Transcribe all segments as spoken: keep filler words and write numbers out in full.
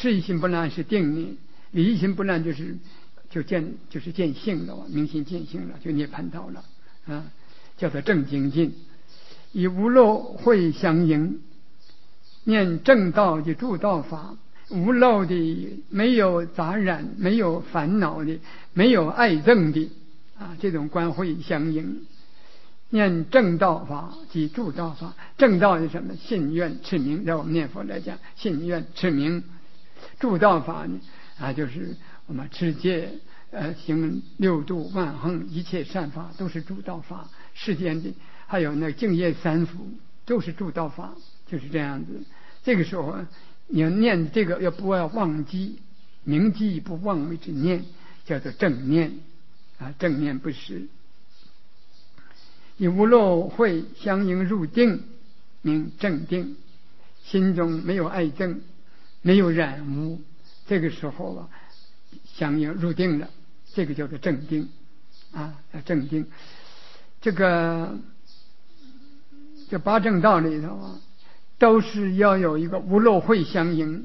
是一心不乱是定力，离一心不乱就是就见就是见性了，明心见性了，就涅槃道了啊，叫做正精进。以无漏会相应，念正道的助道法，无漏的没有杂染，没有烦恼的，没有爱憎的啊，这种观会相应。念正道法即助道法，正道是什么？信愿持名，在我们念佛来讲，信愿持名。助道法呢啊，就是我们持戒呃行六度万行，一切善法都是助道法。世间的还有那净业三福都是助道法，就是这样子。这个时候你要念这个，要不要忘记，铭记不忘为之念，叫做正念啊，正念不失。以无漏会相应入定，名正定。心中没有爱憎，没有染污，这个时候啊，相应入定了，这个叫做正定啊，正定。这个这八正道里头啊，都是要有一个无漏会相应，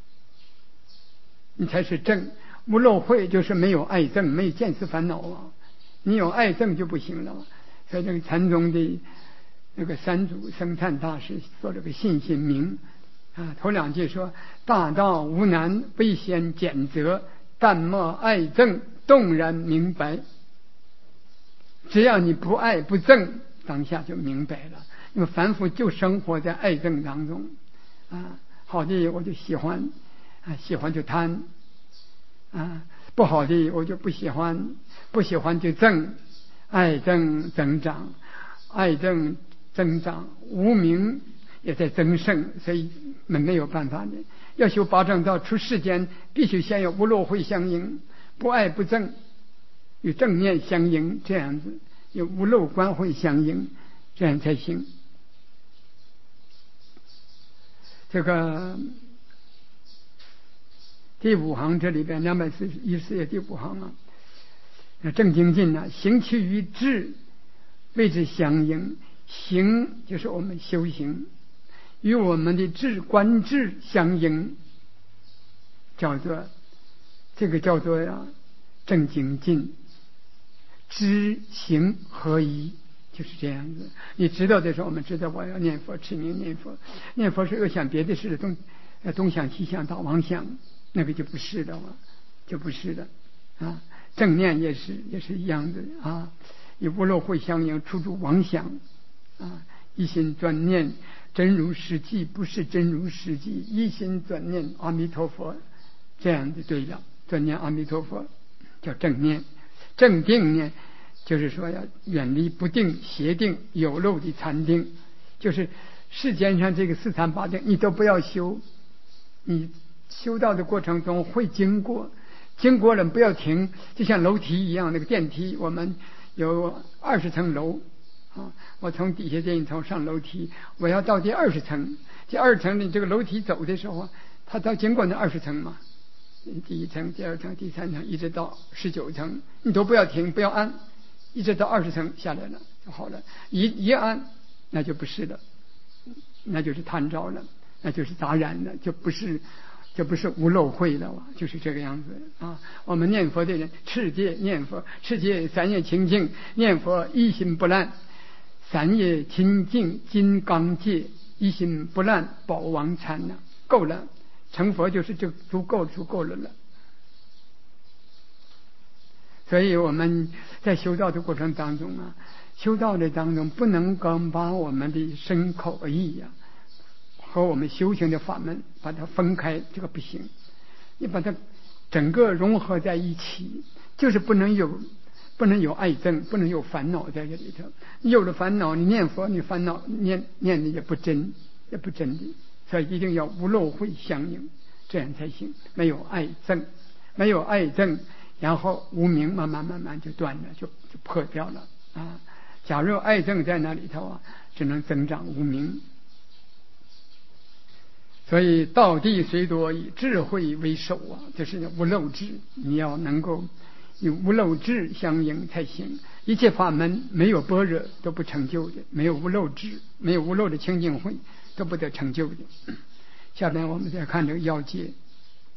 你才是正。无漏会就是没有爱憎，没有见思烦恼啊，你有爱憎就不行了。所以这个禅宗的那个三祖僧璨大师说这个信心明啊，头两句说大道无难，未先简则，但莫爱憎，动然明白。只要你不爱不憎，当下就明白了。因为凡夫就生活在爱憎当中啊，好的我就喜欢啊，喜欢就贪啊，不好的我就不喜欢，不喜欢就憎，爱憎增长，爱憎增长，无明也在增盛，所以们没有办法的。要修八正道出世间，必须先有无漏会相应，不爱不憎，与正念相应，这样子有无漏观会相应，这样才行。这个第五行这里边两百四十一四页第五行啊，正精进啊，行趋于智，谓之相应。行就是我们修行，与我们的智观智相应，叫做这个叫做呀、啊、正精进。知行合一，就是这样子。你知道的时候，我们知道我要念佛，持名念佛，念佛是又想别的事，东东想西想，倒妄想，那个就不是的了，就不是的啊。正念也是也是一样的啊，以无漏会相应，除诸妄想啊，一心专念真如实际，不是真如实际，一心专念阿弥陀佛，这样就对了。专念阿弥陀佛叫正念。正定呢，就是说要远离不定、邪定、有漏的禅定，就是世间上这个四禅八定你都不要修，你修道的过程中会经过，经过了不要停，就像楼梯一样，那个电梯我们有二十层楼啊，我从底下这一层上楼梯，我要到第二十层，第二层你这个楼梯走的时候，它到经过那二十层嘛，第一层、第二层、第三层，一直到十九层，你都不要停，不要按，一直到二十层下来了就好了。一一按，那就不是了，那就是贪着了，那就是杂染了，就不是就不是无漏慧了，就是这个样子啊。我们念佛的人，持戒念佛，持戒三业清净，念佛一心不乱，三业清净金刚戒，一心不乱宝王禅呢，够了。成佛就是就足够足够了了。所以我们在修道的过程当中啊，修道的当中不能够把我们的身口意呀、啊、和我们修行的法门把它分开，这个不行。你把它整个融合在一起，就是不能有不能有爱憎，不能有烦恼在这里头。你有了烦恼，你念佛，你烦恼念念的也不真，也不真的。所以一定要无漏会相应，这样才行。没有爱憎，没有爱憎，然后无明慢慢慢慢就断了，就就破掉了啊。假如爱憎在那里头啊，只能增长无明。所以道地虽多，以智慧为首啊，这是无漏智，你要能够以无漏智相应才行。一切法门没有般若都不成就的，没有无漏智，没有无漏的清净慧都不得成就的。下边我们再看这个要戒。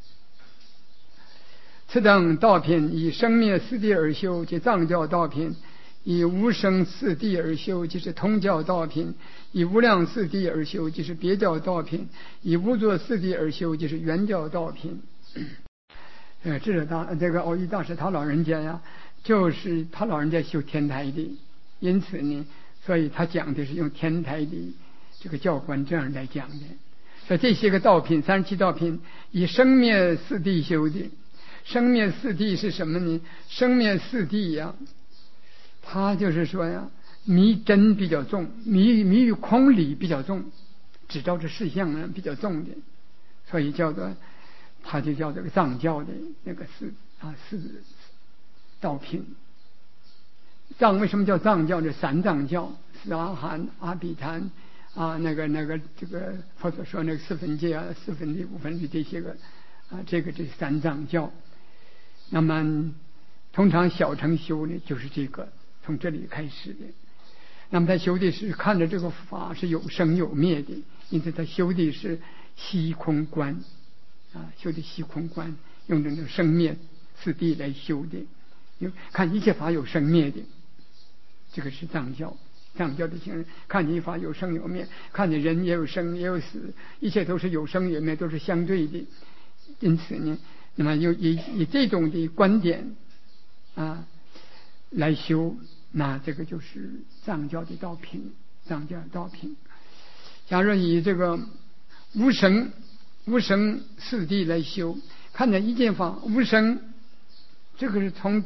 此等道品以生灭四谛而修，即藏教道品；以无生四谛而修，即是通教道品；以无量四谛而修，即是别教道品；以无作四谛而修，即是圆教道品。呃，这是大这个藕益大师他老人家呀，就是他老人家修天台的，因此呢，所以他讲的是用天台的这个教观这样来讲的。所以这些个道品，三十七道品，以生灭四谛修的。生灭四谛是什么呢？生灭四谛呀，它就是说呀，迷真比较重，迷迷于空理比较重，只照着事相呢比较重的，所以叫做，它就叫这个藏教的那个四啊四道品。藏为什么叫藏教？这三藏教，四阿含、阿毗昙啊，那个那个这个佛所说那个四分界啊、四分地、五分地这些个啊，这个这三藏教。那么通常小乘修呢，就是这个从这里开始的。那么他修的是看着这个法是有生有灭的，因此他修的是虚空观啊，修的虚空观，用这种生灭四谛来修的，有看一切法有生灭的，这个是藏教。藏教的行人看见法有生有灭，看见人也有生也有死，一切都是有生有灭，都是相对的。因此呢，那么有以以这种的观点啊来修，那这个就是藏教的道品，藏教的道品。假如以这个无生无生四谛来修，看见一件法无生，这个是从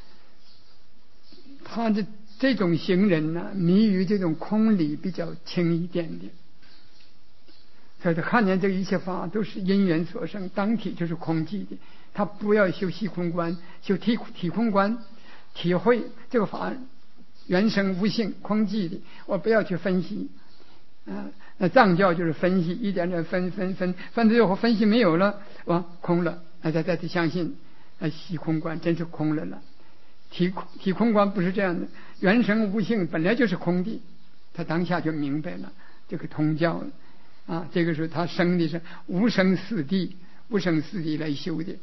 他的这种行人呢，迷于这种空理比较轻一点点。所以他看见这一切法都是因缘所生，当体就是空寂的，他不要修虚空观，修体体空观，体会这个法原生无性空寂的，我不要去分析啊。那藏教就是分析，一点点分分分分最后分析没有了，哇，空了，那再再去相信啊，虚空观真是空了了。体体空观不是这样的，原生无性本来就是空的，他当下就明白了这个通教了。啊，这个时候他生的是无生四谛，无生四谛来修的。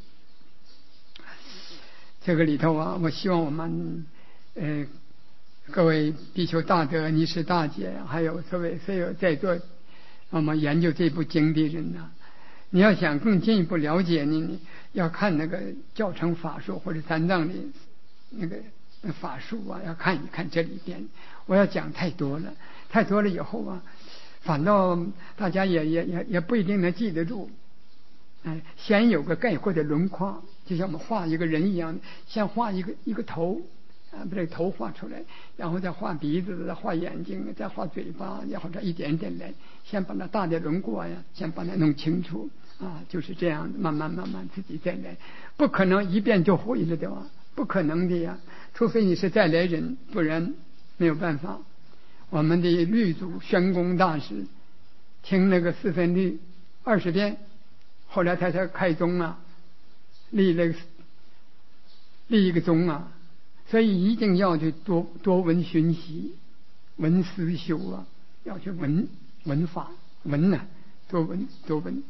这个里头啊，我希望我们呃各位比丘大德、尼师大姐，还有各位所有在座我们研究这部经的人呐、啊，你要想更进一步了解呢，你要看那个教程法术或者三藏的那个法术啊，要看一看这里边。我要讲太多了，太多了以后啊。反倒大家也也也也不一定能记得住，哎，先有个概括的轮廓，就像我们画一个人一样，先画一个一个头，啊，把这个头画出来，然后再画鼻子，再画眼睛，再画嘴巴，然后这一点点来，先把那大的轮廓呀，先把它弄清楚啊，就是这样，慢慢慢慢自己再来，不可能一遍就会了的吧？不可能的呀，除非你是再来人，不然没有办法。我们的律祖宣公大师听那个四分律二十遍，后来他才开宗啊，立了立一个宗啊，所以一定要去多多闻熏习，闻思修啊，要去闻闻法闻呐、啊，多闻多闻。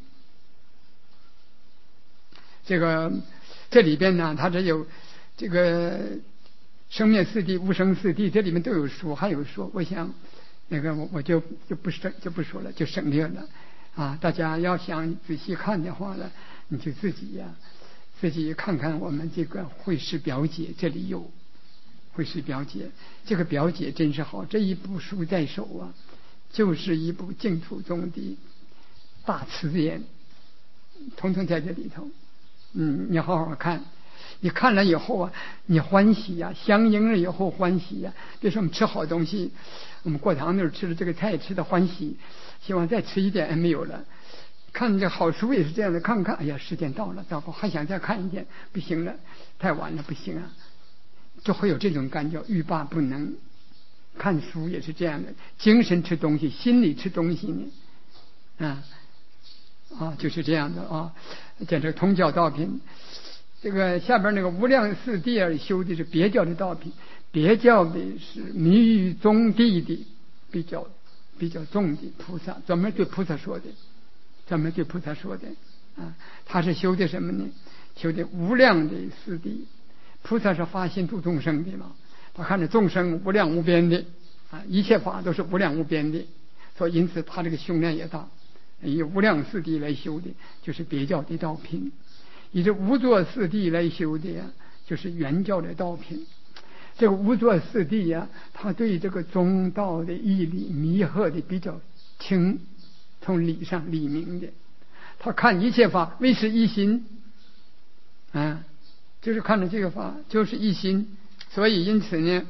这个这里边呢，它只有这个。生灭四谛、无生四谛，这里面都有说，还有说，我想那个我我就就不省就不说了，就省略了啊。大家要想仔细看的话呢，你就自己呀、啊、自己看看我们这个会师表解，这里有会师表解，这个表解真是好，这一部书在手啊，就是一部净土宗的大词典，统统在这里头。嗯，你好好看。你看了以后啊，你欢喜呀、啊，相应了以后欢喜呀、啊。比如说我们吃好东西，我们过堂那儿吃的这个菜吃的欢喜，希望再吃一点，没有了。看这好书也是这样的，看看，哎呀，时间到了，糟糕，还想再看一点，不行了，太晚了，不行啊，就会有这种感觉，欲罢不能。看书也是这样的，精神吃东西，心里吃东西呢，啊啊，就是这样的啊。讲这个通教道品。这个下边那个无量四谛而修的是别教的道品，别教的是迷于宗谛的比较比较重的菩萨，专门对菩萨说的，专门对菩萨说的啊。他是修的什么呢？ 修的无量的四谛。菩萨是发心度众生的嘛，他看着众生无量无边的啊，一切法都是无量无边的，所以因此他这个胸量也大，以无量四谛来修的就是别教的道品，以这无作四谛来修的呀，就是原教的道品。这个无作四谛呀，他对这个中道的义理弥合的比较清，从理上理明的，他看一切法唯是一心啊，就是看着这个法就是一心，所以因此呢，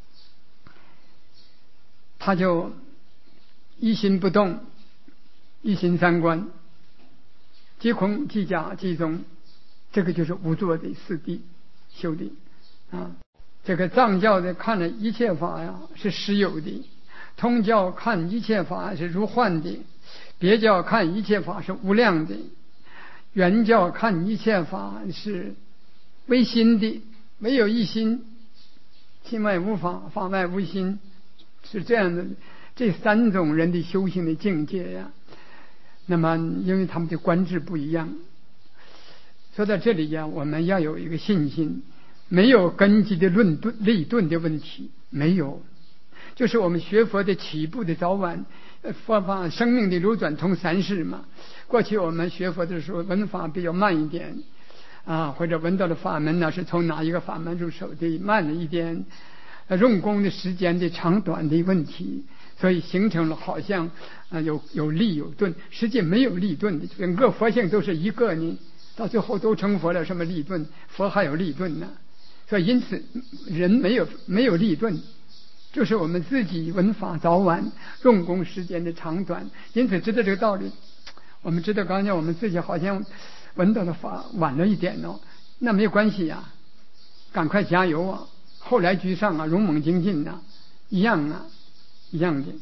他就一心不动，一心三观，即空即假即中，这个就是无作的四谛修的啊。这个藏教的看着一切法呀是实有的，通教看一切法是如幻的，别教看一切法是无量的，原教看一切法是唯心的，没有一心，心外无法，法外无心，是这样的。这三种人的修行的境界呀，那么因为他们的观智不一样，说到这里呀，我们要有一个信心，没有根基的论顿立顿的问题，没有，就是我们学佛的起步的早晚，佛法生命的流转通三世嘛。过去我们学佛的时候闻法比较慢一点啊，或者闻到的法门呢是从哪一个法门入手的慢了一点，用功的时间的长短的问题，所以形成了好像啊有有立有顿，实际没有立顿的，整个佛性都是一个呢，到最后都成佛了，什么立顿？佛还有立顿呢？所以因此人没有没有立顿，就是我们自己闻法早晚，用功时间的长短，因此知道这个道理。我们知道刚才我们自己好像闻到的法晚了一点哦，那没有关系呀、啊，赶快加油啊！后来居上啊，勇猛精进呐、啊，一样啊，一样的。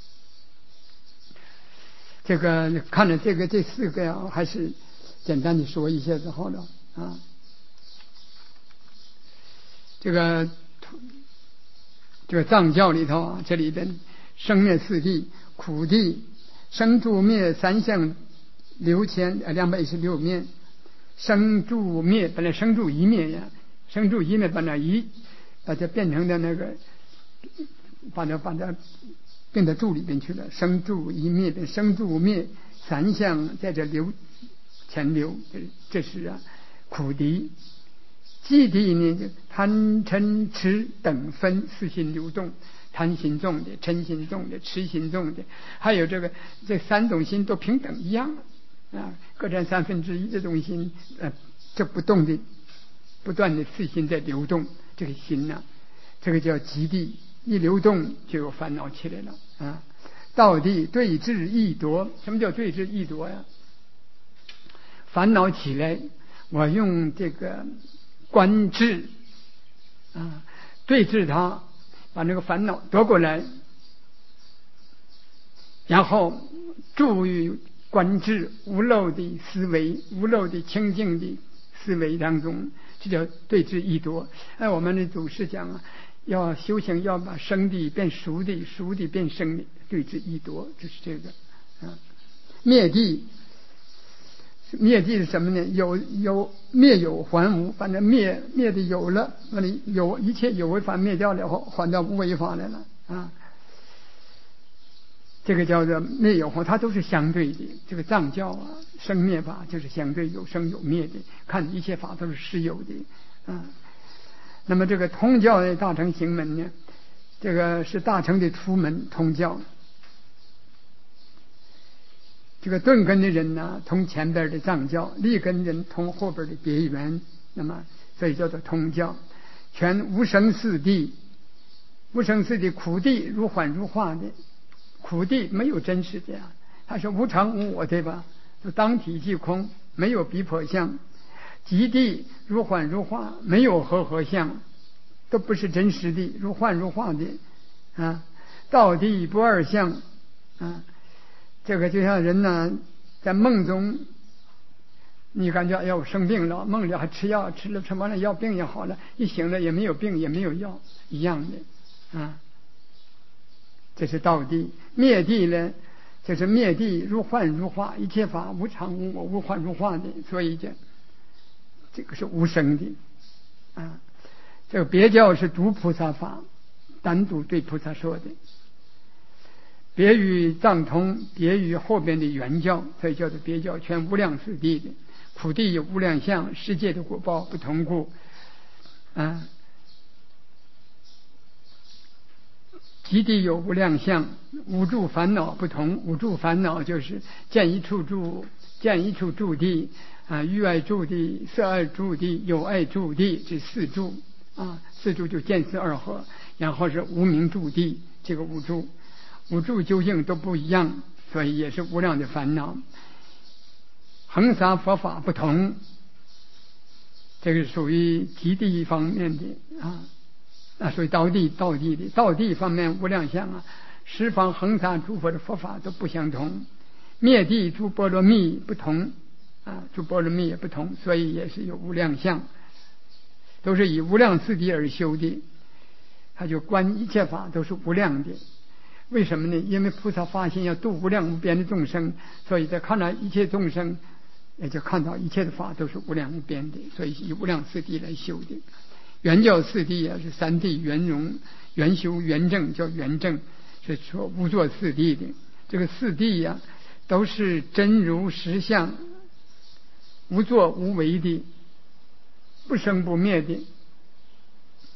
这个看了这个这四个呀、啊，还是简单的说一下之后了啊。这个这个藏教里头啊，这里边生灭四谛、苦谛、生住灭三相流迁呃两百一十六面，生住灭本来生住一灭呀，生住一灭把那一把它变成的那个，把它把它变到住里边去了，生住一灭的生住灭三相在这流前流，这是啊苦谛。寂谛呢，就贪嗔痴等分四心流动，贪心重的、嗔心重的、痴心重的，还有这个这三种心都平等一样啊，各占三分之一这种心，呃，这不动的，不断的四心在流动，这个心呢、啊，这个叫寂谛，一流动就有烦恼起来了啊。道谛对治易夺，什么叫对治易夺呀？烦恼起来，我用这个观智啊，对治它，把那个烦恼夺过来，然后注于观智无漏的思维，无漏的清净的思维当中，这叫对治易夺。哎，我们的祖师讲啊，要修行要把生的变熟的，熟的变生的，对治易夺，就是这个啊。灭谛，灭谛是什么呢？有有灭有还无，反正灭灭的有了，那里有一切有为法灭掉了后，还到无为法来了啊。这个叫做灭有还，它都是相对的。这个藏教啊，生灭法就是相对有生有灭的，看一切法都是实有的啊。那么这个通教的大乘行门呢，这个是大乘的出门通教。这个顿根的人呢，通前边的藏教；立根人通后边的别圆。那么，所以叫做通教。全无生四谛，无生四谛苦谛如幻如化的，苦谛没有真实的呀，它是无常无我，对吧？就当体即空，没有比颇相。极谛如幻如化，没有和合相，都不是真实的，如幻如化的啊。道谛不二相啊。这个就像人呢，在梦中，你感觉哎呀我生病了，梦里还吃药，吃了吃完了药病也好了，一醒了也没有病也没有药，一样的啊。这是道谛。灭谛呢，就是灭谛如幻如化，一切法无常无我，无幻如化的，所以这这个是无生的啊。这个别教是独菩萨法，单独对菩萨说的，别于藏通，别于后边的原教，所以叫做别教，全无量四谛的。苦地有无量相，世界的果报不同故啊。极地有无量相，无住烦恼不同。无住烦恼就是见一处住，见一处住地啊，欲爱住地、色爱住地、有爱住地，这四住啊，四住就见思二合，然后是无明住地，这个五住，五住究竟都不一样，所以也是无量的烦恼。恒沙佛法不同，这个属于极地方面的啊。那属于道地，道地的道地方面无量相啊，十方恒沙诸佛的佛法都不相同，灭地诸波罗蜜不同啊，诸波罗蜜也不同，所以也是有无量相，都是以无量四谛而修的。他就观一切法都是无量的，为什么呢？因为菩萨发心要度无量无边的众生，所以在看到一切众生，也就看到一切的法都是无量无边的，所以以无量四谛来修的。圆教四谛啊，是三谛圆融、圆修、圆正，叫圆正，是说无作四谛的。这个四谛呀、啊，都是真如实相，无作无为的，不生不灭的，